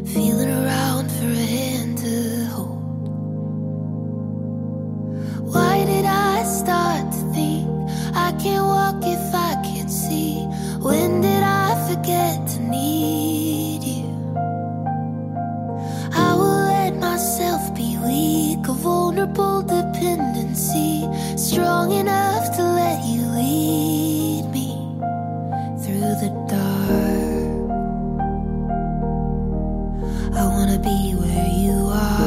feeling around for a hand to hold. Why did I start to think I can't walk if I can't see? When did I forget to need you? I will let myself be weak, a vulnerable dependency, strong enough to let you lead me through the dark. I wanna be where you are.